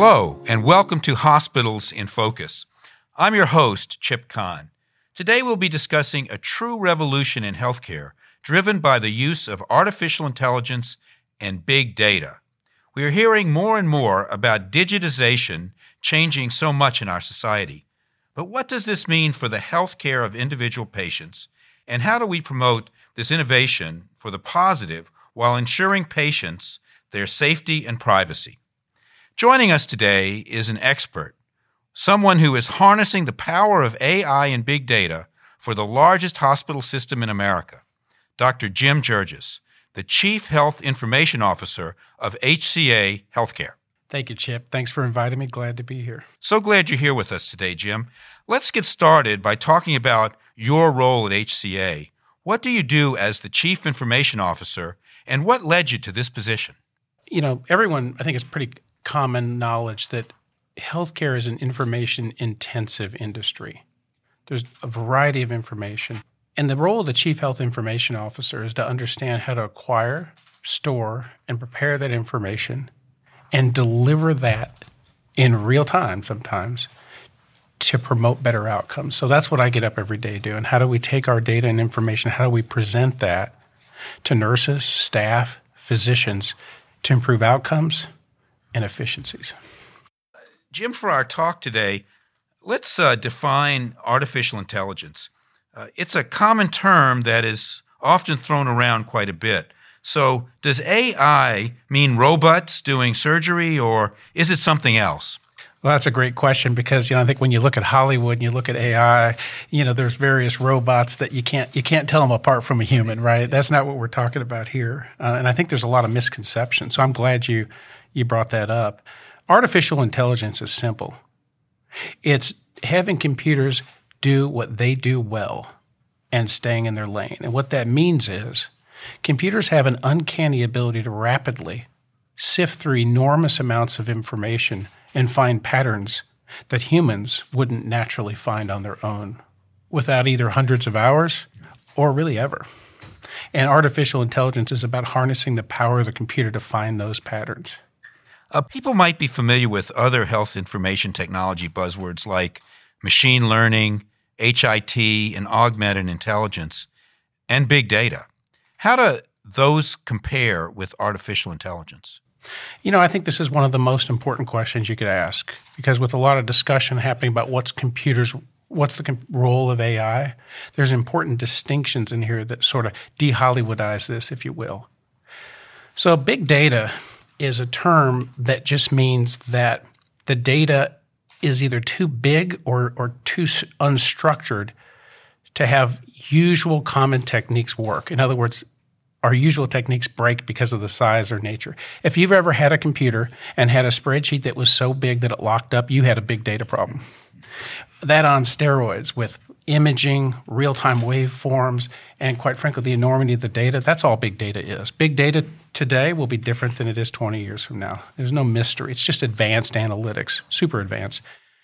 Hello, and welcome to Hospitals in Focus. I'm your host, Chip Kahn. Today we'll be discussing a true revolution in healthcare driven by the use of artificial intelligence and big data. We are hearing more and more about digitization changing so much in our society. But what does this mean for the healthcare of individual patients, and how do we promote this innovation for the positive while ensuring patients their safety and privacy? Joining us today is an expert, someone who is harnessing the power of AI and big data for the largest hospital system in America, Dr. Jim Georges, the Chief Health Information Officer of HCA Healthcare. Thank you, Chip. Thanks for inviting me. Glad to be here. So glad you're here with us today, Jim. Let's get started by talking about your role at HCA. What do you do as the Chief Information Officer, and what led you to this position? You know, everyone, I think it's pretty common knowledge that healthcare is an information-intensive industry. There's a variety of information. And the role of the Chief Health Information Officer is to understand how to acquire, store, and prepare that information and deliver that in real time sometimes to promote better outcomes. So that's what I get up every day doing. How do we take our data and information, how do we present that to nurses, staff, physicians to improve outcomes and efficiencies? Jim, for our talk today, let's define artificial intelligence. It's a common term that is often thrown around quite a bit. So does AI mean robots doing surgery, or is it something else? Well, that's a great question because, I think when you look at Hollywood and you look at AI, there's various robots that you can't tell them apart from a human, right? That's not what we're talking about here. And I think there's a lot of misconceptions. So I'm glad you brought that up. Artificial intelligence is simple. It's having computers do what they do well and staying in their lane. And what that means is computers have an uncanny ability to rapidly sift through enormous amounts of information and find patterns that humans wouldn't naturally find on their own without either hundreds of hours or really ever. And artificial intelligence is about harnessing the power of the computer to find those patterns. People might be familiar with other health information technology buzzwords like machine learning, HIT, and augmented intelligence, and big data. How do those compare with artificial intelligence? I think this is one of the most important questions you could ask because with a lot of discussion happening about what's the role of AI, there's important distinctions in here that sort of de-Hollywoodize this, if you will. So big data is a term that just means that the data is either too big or too unstructured to have usual common techniques work. In other words, our usual techniques break because of the size or nature. If you've ever had a computer and had a spreadsheet that was so big that it locked up, you had a big data problem. That on steroids with imaging, real-time waveforms, and quite frankly, the enormity of the data, that's all big data is. Big data today will be different than it is 20 years from now. There's no mystery. It's just advanced analytics, super advanced.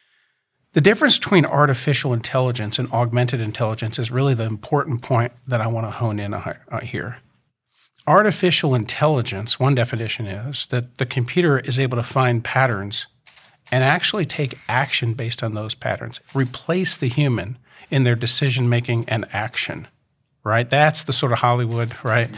The difference between artificial intelligence and augmented intelligence is really the important point that I want to hone in on here. Artificial intelligence, one definition is that the computer is able to find patterns and actually take action based on those patterns, replace the human in their decision-making and action, right? That's the sort of Hollywood, right?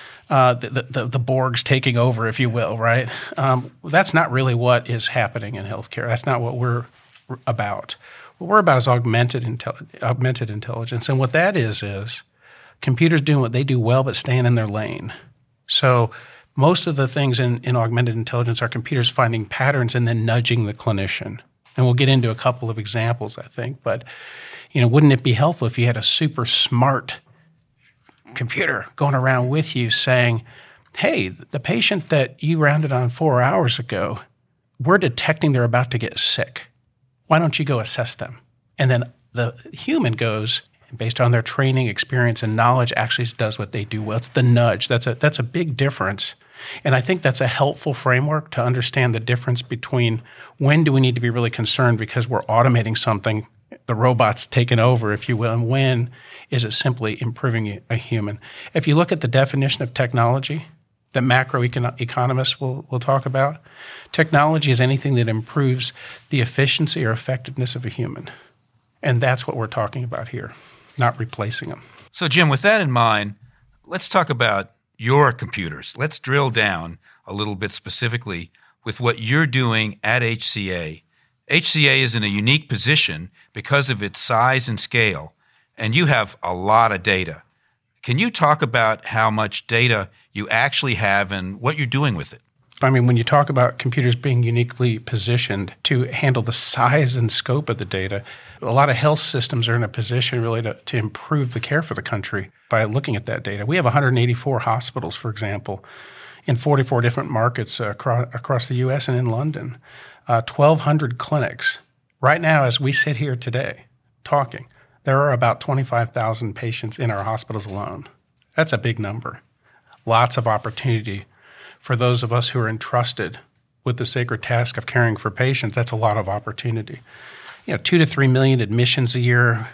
The Borg's taking over, if you will, right? That's not really what is happening in healthcare. That's not what we're about. What we're about is augmented intelligence. And what that is computers doing what they do well but staying in their lane. So most of the things in augmented intelligence are computers finding patterns and then nudging the clinician. And we'll get into a couple of examples, I think. But, wouldn't it be helpful if you had a super smart computer going around with you saying, hey, the patient that you rounded on 4 hours ago, we're detecting they're about to get sick. Why don't you go assess them? And then the human goes, based on their training, experience, and knowledge, actually does what they do well. It's the nudge. That's a big difference. And I think that's a helpful framework to understand the difference between when do we need to be really concerned because we're automating something, the robot's taken over, if you will, and when is it simply improving a human. If you look at the definition of technology, that macroeconomists will talk about. Technology is anything that improves the efficiency or effectiveness of a human. And that's what we're talking about here, not replacing them. So, Jim, with that in mind, let's talk about your computers. Let's drill down a little bit specifically with what you're doing at HCA. HCA is in a unique position because of its size and scale, and you have a lot of data. Can you talk about how much data you actually have and what you're doing with it? I mean, when you talk about computers being uniquely positioned to handle the size and scope of the data, a lot of health systems are in a position really to improve the care for the country by looking at that data. We have 184 hospitals, for example, in 44 different markets across the U.S. and in London, 1,200 clinics. Right now, as we sit here today talking, there are about 25,000 patients in our hospitals alone. That's a big number. Lots of opportunity for those of us who are entrusted with the sacred task of caring for patients. That's a lot of opportunity. 2 to 3 million admissions a year,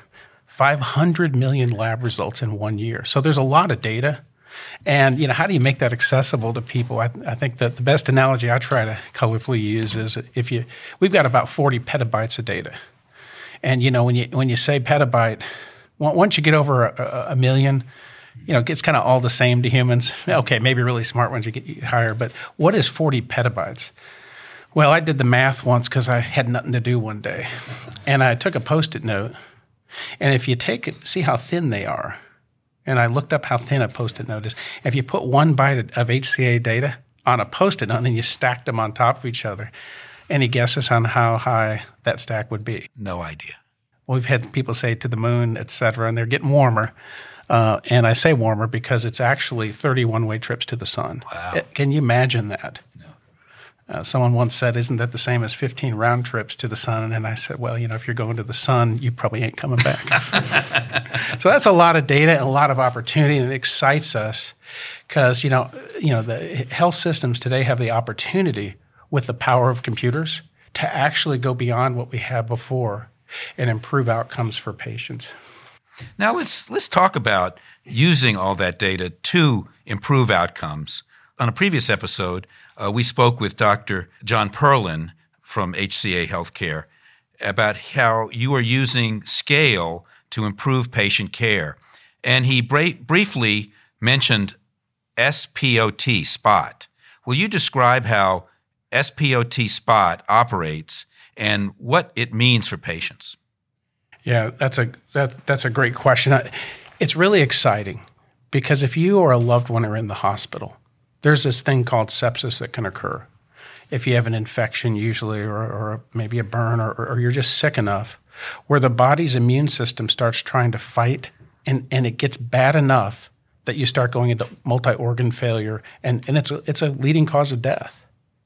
500 million lab results in 1 year. So there's a lot of data. And, how do you make that accessible to people? I think that the best analogy I try to colorfully use is we've got about 40 petabytes of data. And, when you say petabyte, once you get over a million, it's kind of all the same to humans. Okay, maybe really smart ones you get higher, but what is 40 petabytes? Well, I did the math once because I had nothing to do one day. And I took a Post-it note, and if you see how thin they are, and I looked up how thin a Post-it note is. If you put 1 byte of HCA data on a Post-it note and then you stacked them on top of each other, any guesses on how high that stack would be? No idea. Well, we've had people say to the moon, et cetera, and they're getting warmer. And I say warmer because it's actually 30 one-way trips to the sun. Wow. Can you imagine that? No. Someone once said, isn't that the same as 15 round trips to the sun? And I said, well, if you're going to the sun, you probably ain't coming back. So that's a lot of data and a lot of opportunity, and it excites us because, the health systems today have the opportunity with the power of computers to actually go beyond what we had before and improve outcomes for patients. Now let's talk about using all that data to improve outcomes. On a previous episode, we spoke with Dr. John Perlin from HCA Healthcare about how you are using scale to improve patient care. And he briefly mentioned SPOT, SPOT. Will you describe how SPOT, SPOT operates and what it means for patients? Yeah, that's a great question. It's really exciting because if you or a loved one are in the hospital, there's this thing called sepsis that can occur. If you have an infection usually or maybe a burn or you're just sick enough where the body's immune system starts trying to fight and it gets bad enough that you start going into multi-organ failure and it's a leading cause of death.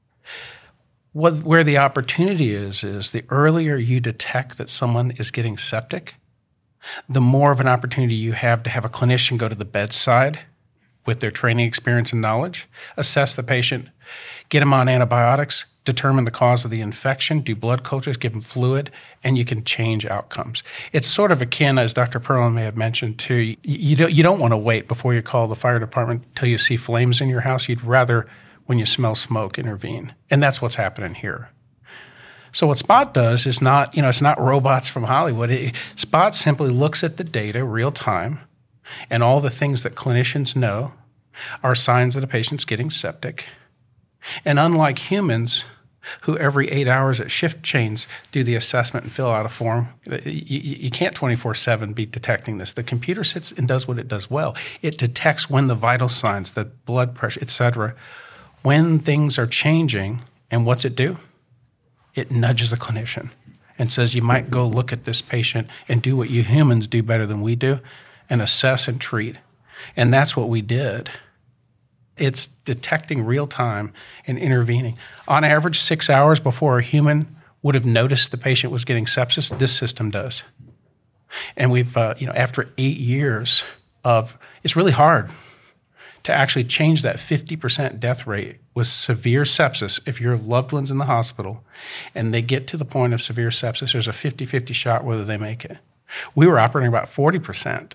Where the opportunity is the earlier you detect that someone is getting septic, the more of an opportunity you have to have a clinician go to the bedside with their training experience and knowledge, assess the patient, get them on antibiotics, determine the cause of the infection, do blood cultures, give them fluid, and you can change outcomes. It's sort of akin, as Dr. Perlin may have mentioned, to you don't want to wait before you call the fire department till you see flames in your house. You'd rather, when you smell smoke, intervene. And that's what's happening here. So what SPOT does is not, it's not robots from Hollywood. SPOT simply looks at the data real time and all the things that clinicians know are signs that a patient's getting septic. And unlike humans, who every 8 hours at shift change do the assessment and fill out a form, you can't 24/7 be detecting this. The computer sits and does what it does well. It detects when the vital signs, the blood pressure, et cetera, when things are changing. And what's it do? It nudges the clinician and says, you might go look at this patient and do what you humans do better than we do and assess and treat. And that's what we did. It's detecting real time and intervening. On average, 6 hours before a human would have noticed the patient was getting sepsis, this system does. And we've, after 8 years it's really hard to actually change that 50% death rate with severe sepsis. If your loved one's in the hospital and they get to the point of severe sepsis, there's a 50-50 shot whether they make it. We were operating about 40%,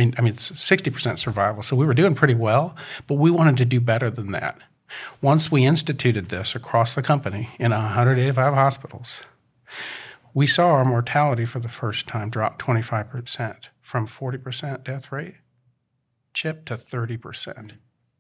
60% survival. So we were doing pretty well, but we wanted to do better than that. Once we instituted this across the company in 185 hospitals, we saw our mortality for the first time drop 25% from 40% death rate, Chip, to 30%.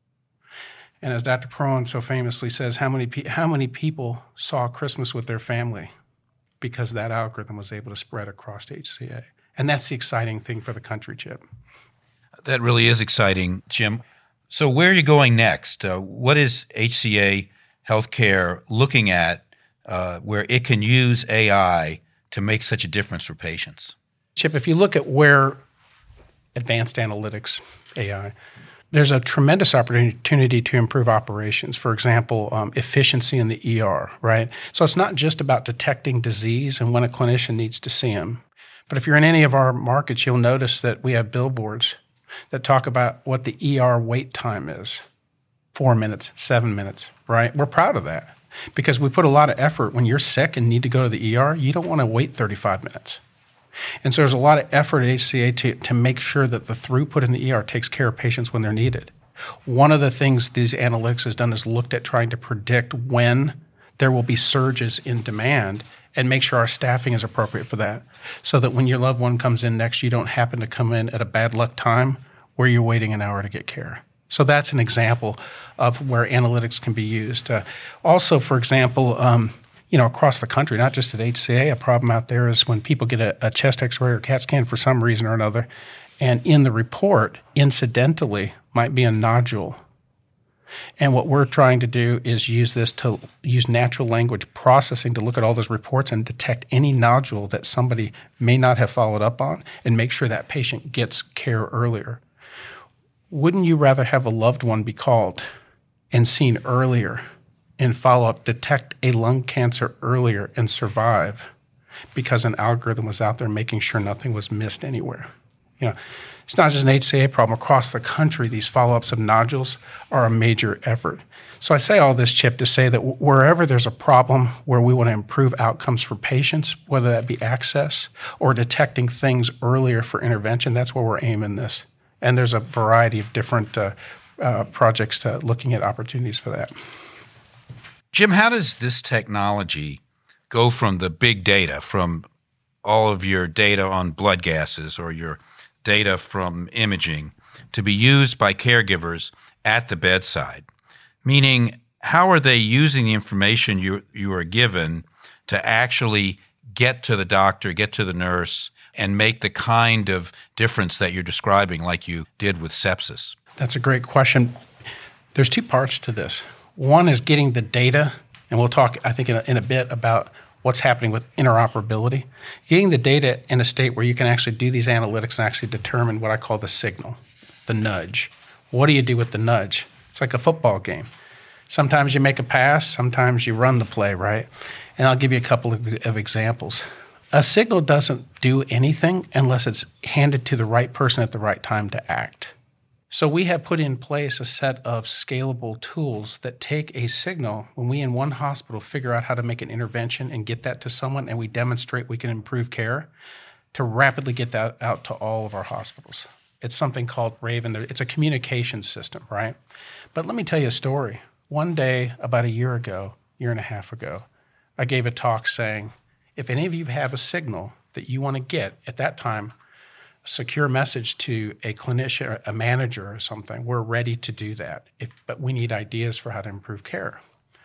And as Dr. Perron so famously says, how many people saw Christmas with their family because that algorithm was able to spread across HCA? And that's the exciting thing for the country, Chip. That really is exciting, Jim. So where are you going next? What is HCA Healthcare looking at where it can use AI to make such a difference for patients? Chip, if you look at where advanced analytics, AI, there's a tremendous opportunity to improve operations. For example, efficiency in the ER, right? So it's not just about detecting disease and when a clinician needs to see them. But if you're in any of our markets, you'll notice that we have billboards that talk about what the ER wait time is. 4 minutes, 7 minutes, right? We're proud of that because we put a lot of effort. When you're sick and need to go to the ER, you don't want to wait 35 minutes. And so there's a lot of effort at HCA to make sure that the throughput in the ER takes care of patients when they're needed. One of the things these analytics has done is looked at trying to predict when there will be surges in demand and make sure our staffing is appropriate for that so that when your loved one comes in next, you don't happen to come in at a bad luck time where you're waiting an hour to get care. So that's an example of where analytics can be used. Also, for example, across the country, not just at HCA, a problem out there is when people get a chest x-ray or CAT scan for some reason or another, and in the report, incidentally, might be a nodule. And what we're trying to do is use natural language processing to look at all those reports and detect any nodule that somebody may not have followed up on and make sure that patient gets care earlier. Wouldn't you rather have a loved one be called and seen earlier and follow-up, detect a lung cancer earlier and survive because an algorithm was out there making sure nothing was missed anywhere? It's not just an HCA problem. Across the country, these follow-ups of nodules are a major effort. So I say all this, Chip, to say that wherever there's a problem where we want to improve outcomes for patients, whether that be access or detecting things earlier for intervention, that's where we're aiming this. And there's a variety of different projects looking at opportunities for that. Jim, how does this technology go from the big data, from all of your data on blood gases or your data from imaging, to be used by caregivers at the bedside? Meaning, how are they using the information you are given to actually get to the doctor, get to the nurse, and make the kind of difference that you're describing like you did with sepsis? That's a great question. There's two parts to this. One is getting the data, and we'll talk, I think, in a bit about what's happening with interoperability. Getting the data in a state where you can actually do these analytics and actually determine what I call the signal, the nudge. What do you do with the nudge? It's like a football game. Sometimes you make a pass, sometimes you run the play, right? And I'll give you a couple of examples. A signal doesn't do anything unless it's handed to the right person at the right time to act. So we have put in place a set of scalable tools that take a signal when we in one hospital figure out how to make an intervention and get that to someone, and we demonstrate we can improve care, to rapidly get that out to all of our hospitals. It's something called Raven. It's a communication system, right? But let me tell you a story. One day, about a year and a half ago, I gave a talk saying, if any of you have a signal that you want to get at that time, secure message to a clinician, a manager or something, we're ready to do that. But we need ideas for how to improve care.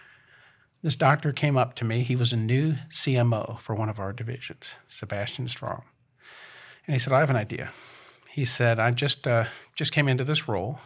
This doctor came up to me. He was a new CMO for one of our divisions, Sebastian Strong. And he said, I have an idea. He said, I just came into this role.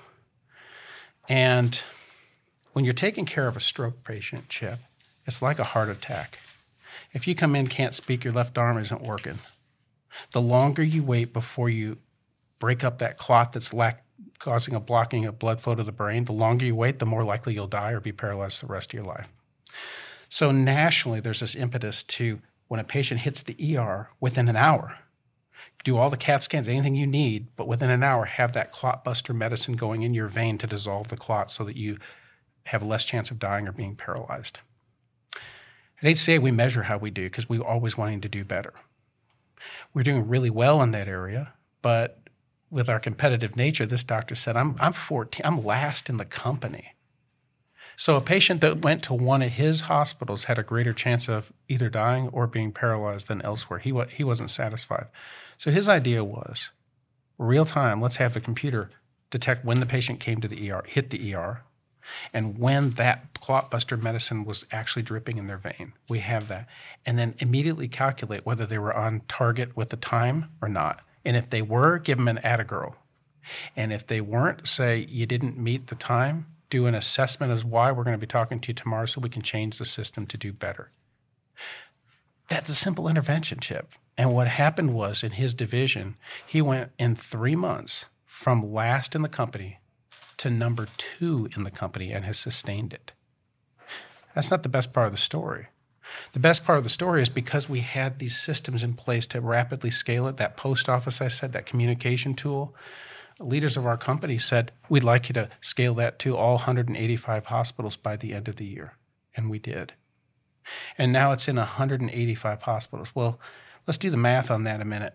And when you're taking care of a stroke patient, Chip, it's like a heart attack. If you come in, can't speak, your left arm isn't working. The longer you wait before you break up that clot that's causing a blocking of blood flow to the brain, the longer you wait, the more likely you'll die or be paralyzed the rest of your life. So nationally, there's this impetus to, when a patient hits the ER, within an hour, do all the CAT scans, anything you need, but within an hour, have that clot buster medicine going in your vein to dissolve the clot so that you have less chance of dying or being paralyzed. At HCA, we measure how we do because we're always wanting to do better. We're doing really well in that area, but with our competitive nature, this doctor said, I'm 14, I'm last in the company. So a patient that went to one of his hospitals had a greater chance of either dying or being paralyzed than elsewhere. He wasn't satisfied. So his idea was, real time, let's have the computer detect when the patient came to the ER, hit the ER, and when that clotbuster medicine was actually dripping in their vein. We have that. And then immediately calculate whether they were on target with the time or not. And if they were, give them an Attagirl. And if they weren't, say you didn't meet the time, do an assessment as why. We're going to be talking to you tomorrow so we can change the system to do better. That's a simple intervention, Chip. And what happened was in his division, he went in 3 months from last in the company to number 2 in the company and has sustained it. That's not the best part of the story. The best part of the story is because we had these systems in place to rapidly scale it, that post office I said, that communication tool, leaders of our company said, we'd like you to scale that to all 185 hospitals by the end of the year. And we did. And now it's in 185 hospitals. Well, let's do the math on that a minute.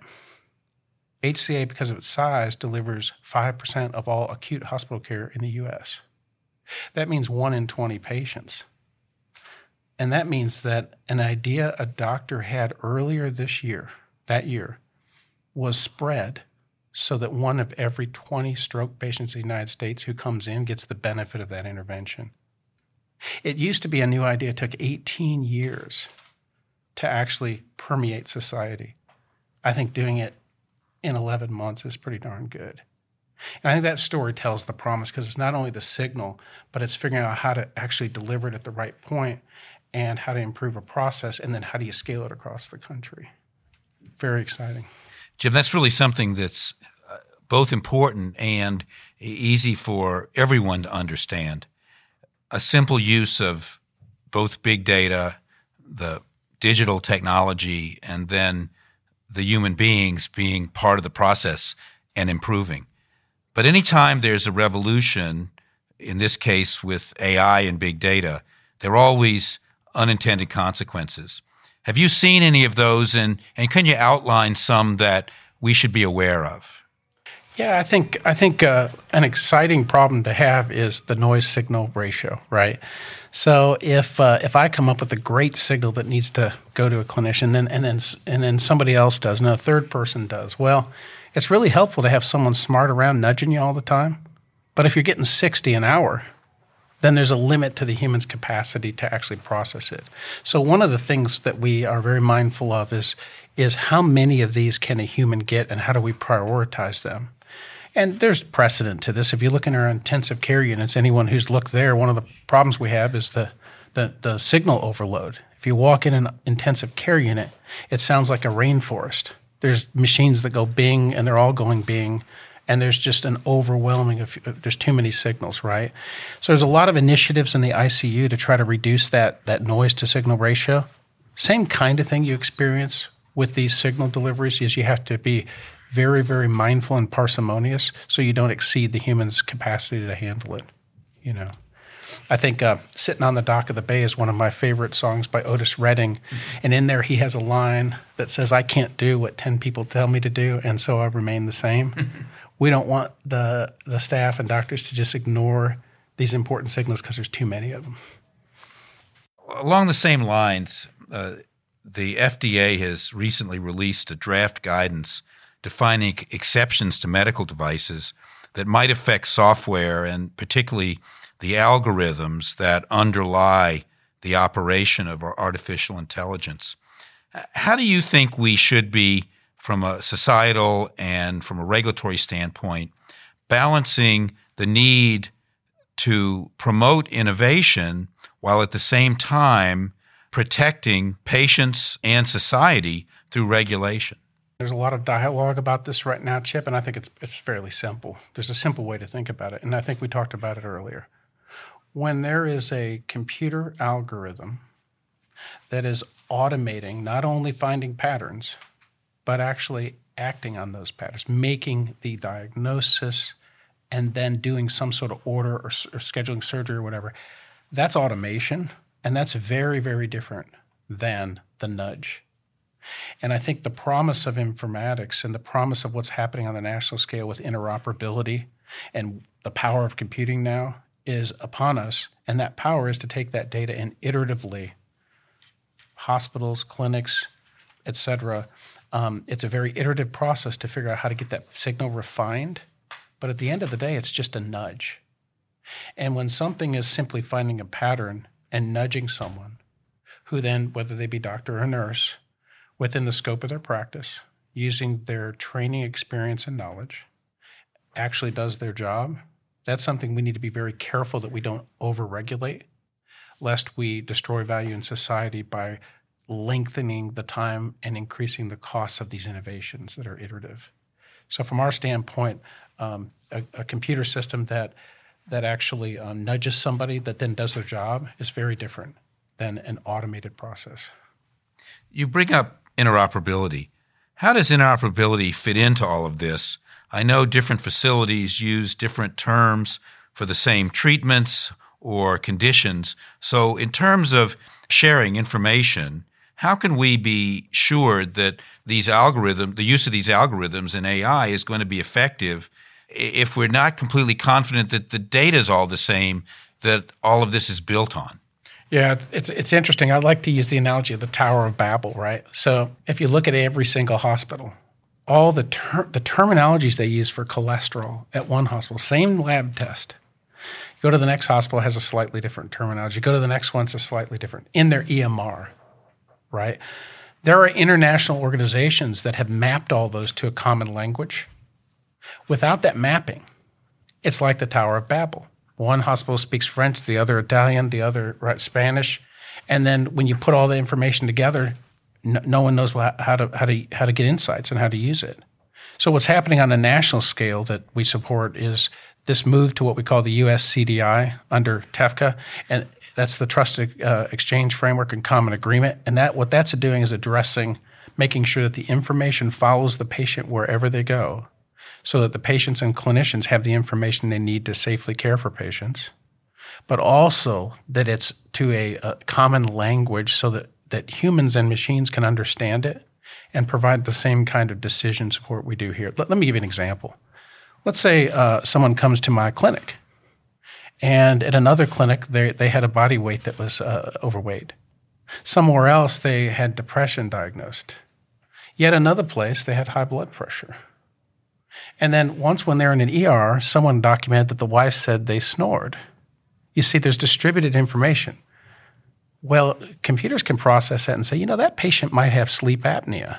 HCA, because of its size, delivers 5% of all acute hospital care in the U.S. That means 1 in 20 patients. And that means that an idea a doctor had earlier that year, was spread so that 1 of every 20 stroke patients in the United States who comes in gets the benefit of that intervention. It used to be a new idea. It took 18 years to actually permeate society. I think doing it in 11 months is pretty darn good. And I think that story tells the promise because it's not only the signal, but it's figuring out how to actually deliver it at the right point and how to improve a process, and then how do you scale it across the country. Very exciting. Jim, that's really something that's both important and easy for everyone to understand. A simple use of both big data, the digital technology, and then the human beings being part of the process and improving. But anytime there's a revolution, in this case with AI and big data, there are always unintended consequences. Have you seen any of those, and can you outline some that we should be aware of? Yeah, I think an exciting problem to have is the noise signal ratio, right? So if I come up with a great signal that needs to go to a clinician, and then somebody else does, and a third person does, well, it's really helpful to have someone smart around nudging you all the time. But if you're getting 60 an hour, then there's a limit to the human's capacity to actually process it. So one of the things that we are very mindful of is how many of these can a human get, and how do we prioritize them? And there's precedent to this. If you look in our intensive care units, anyone who's looked there, one of the problems we have is the signal overload. If you walk in an intensive care unit, it sounds like a rainforest. There's machines that go bing, and they're all going bing, and there's just an overwhelming there's too many signals, right? So there's a lot of initiatives in the ICU to try to reduce that noise to signal ratio. Same kind of thing you experience with these signal deliveries is you have to be very, very mindful and parsimonious so you don't exceed the human's capacity to handle it. You know, I think Sitting on the Dock of the Bay is one of my favorite songs by Otis Redding. Mm-hmm. And in there he has a line that says, I can't do what 10 people tell me to do, and so I remain the same. Mm-hmm. We don't want the staff and doctors to just ignore these important signals because there's too many of them. Along the same lines, the FDA has recently released a draft guidance defining exceptions to medical devices that might affect software and particularly the algorithms that underlie the operation of our artificial intelligence. How do you think we should be, from a societal and from a regulatory standpoint, balancing the need to promote innovation while at the same time protecting patients and society through regulation? There's a lot of dialogue about this right now, Chip, and I think it's fairly simple. There's a simple way to think about it, and I think we talked about it earlier. When there is a computer algorithm that is automating, not only finding patterns, but actually acting on those patterns, making the diagnosis, and then doing some sort of order or scheduling surgery or whatever, that's automation, and that's very, very different than the nudge. And I think the promise of informatics and the promise of what's happening on the national scale with interoperability and the power of computing now is upon us. And that power is to take that data and iteratively, hospitals, clinics, et cetera, it's a very iterative process to figure out how to get that signal refined. But at the end of the day, it's just a nudge. And when something is simply finding a pattern and nudging someone who then, whether they be doctor or nurse, within the scope of their practice, using their training, experience, and knowledge, actually does their job, that's something we need to be very careful that we don't overregulate, lest we destroy value in society by lengthening the time and increasing the costs of these innovations that are iterative. So from our standpoint, a computer system that actually nudges somebody that then does their job is very different than an automated process. You bring up interoperability. How does interoperability fit into all of this? I know different facilities use different terms for the same treatments or conditions. So in terms of sharing information, how can we be sure that the use of these algorithms in AI is going to be effective if we're not completely confident that the data is all the same that all of this is built on? Yeah, it's interesting. I like to use the analogy of the Tower of Babel, right? So if you look at every single hospital, all the terminologies they use for cholesterol at one hospital, same lab test. You go to the next hospital, has a slightly different terminology. You go to the next one, it's a slightly different in their EMR, right? There are international organizations that have mapped all those to a common language. Without that mapping, it's like the Tower of Babel. One hospital speaks French, the other Italian, the other Spanish, and then when you put all the information together, no one knows how to get insights and how to use it. So what's happening on a national scale that we support is this move to what we call the US CDI under TEFCA, and that's the Trusted Exchange Framework and Common Agreement. And what that's doing is addressing, making sure that the information follows the patient wherever they go, so that the patients and clinicians have the information they need to safely care for patients, but also that it's to a common language so that humans and machines can understand it and provide the same kind of decision support we do here. Let me give you an example. Let's say someone comes to my clinic, and at another clinic, they had a body weight that was overweight. Somewhere else, they had depression diagnosed. Yet another place, they had high blood pressure. And then once when they're in an ER, someone documented that the wife said they snored. You see, there's distributed information. Well, computers can process that and say, that patient might have sleep apnea.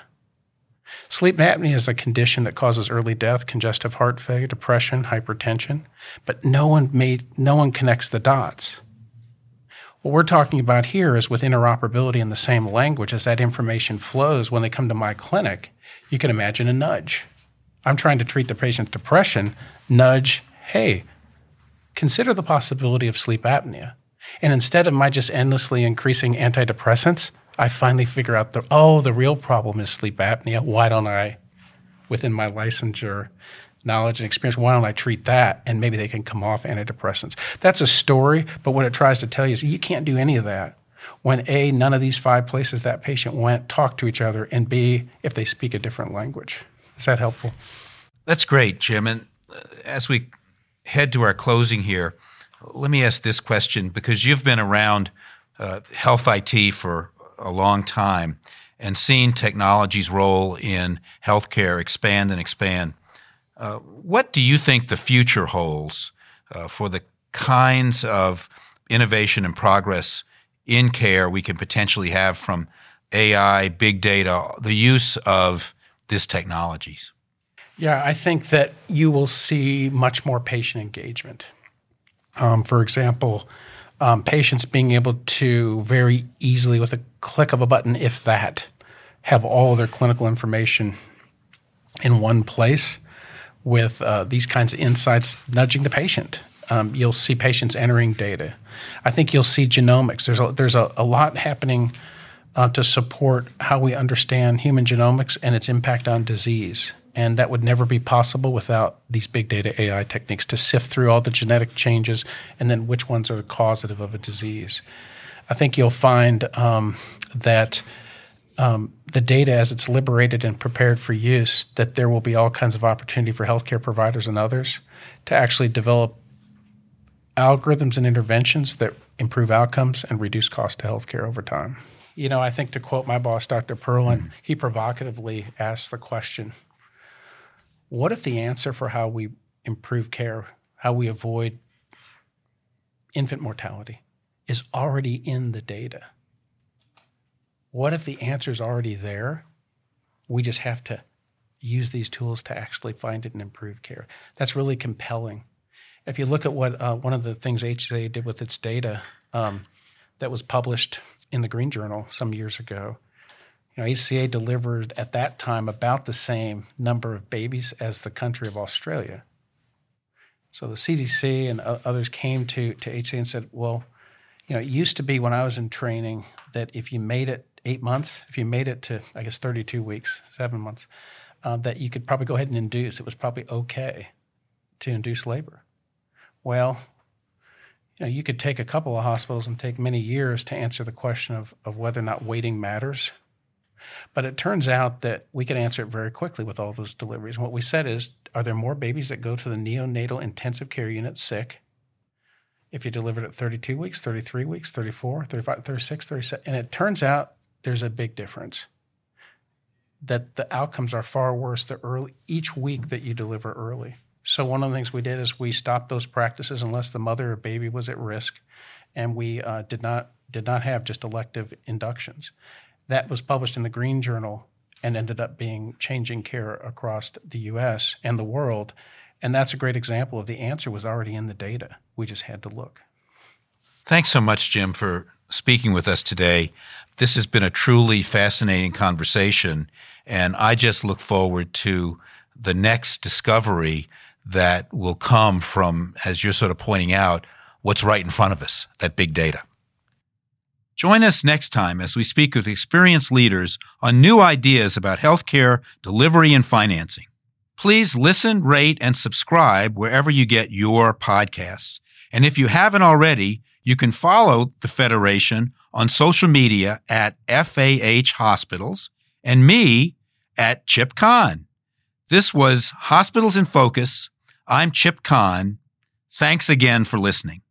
Sleep apnea is a condition that causes early death, congestive heart failure, depression, hypertension, but no one connects the dots. What we're talking about here is with interoperability in the same language, as that information flows when they come to my clinic, you can imagine a nudge. I'm trying to treat the patient's depression, nudge, hey, consider the possibility of sleep apnea. And instead of my just endlessly increasing antidepressants, I finally figure out the real problem is sleep apnea. Why don't I, within my licensure, knowledge and experience, why don't I treat that? And maybe they can come off antidepressants. That's a story, but what it tries to tell you is you can't do any of that when A, none of these 5 places that patient went talk to each other, and B, if they speak a different language. Is that helpful? That's great, Jim. And as we head to our closing here, let me ask this question, because you've been around health IT for a long time and seen technology's role in healthcare expand and expand. What do you think the future holds for the kinds of innovation and progress in care we can potentially have from AI, big data, the use of these technologies? Yeah, I think that you will see much more patient engagement. For example, patients being able to very easily, with a click of a button, if that, have all their clinical information in one place with these kinds of insights nudging the patient. You'll see patients entering data. I think you'll see genomics. There's a lot happening to support how we understand human genomics and its impact on disease. And that would never be possible without these big data AI techniques to sift through all the genetic changes and then which ones are causative of a disease. I think you'll find that the data as it's liberated and prepared for use, that there will be all kinds of opportunity for healthcare providers and others to actually develop algorithms and interventions that improve outcomes and reduce cost to healthcare over time. I think, to quote my boss, Dr. Perlin, he provocatively asked the question, what if the answer for how we improve care, how we avoid infant mortality, is already in the data? What if the answer is already there? We just have to use these tools to actually find it and improve care. That's really compelling. If you look at what one of the things HCA did with its data that was published in the Green Journal some years ago, HCA delivered at that time about the same number of babies as the country of Australia. So the CDC and others came to HCA and said, well, it used to be when I was in training that if you made it 8 months, if you made it to, 32 weeks, 7 months, that you could probably go ahead and induce. It was probably okay to induce labor. Well, you could take a couple of hospitals and take many years to answer the question of whether or not waiting matters. But it turns out that we can answer it very quickly with all those deliveries. And what we said is, are there more babies that go to the neonatal intensive care unit sick if you delivered at 32 weeks, 33 weeks, 34, 35, 36, 37? And it turns out there's a big difference, that the outcomes are far worse each week that you deliver early. So one of the things we did is we stopped those practices unless the mother or baby was at risk, and we did not have just elective inductions. That was published in the Green Journal and ended up changing care across the U.S. and the world. And that's a great example of the answer was already in the data. We just had to look. Thanks so much, Jim, for speaking with us today. This has been a truly fascinating conversation, and I just look forward to the next discovery that will come from, as you're sort of pointing out, what's right in front of us, that big data. Join us next time as we speak with experienced leaders on new ideas about healthcare, delivery, and financing. Please listen, rate, and subscribe wherever you get your podcasts. And if you haven't already, you can follow the Federation on social media at FAH Hospitals and me at Chip Kahn. This was Hospitals in Focus. I'm Chip Kahn. Thanks again for listening.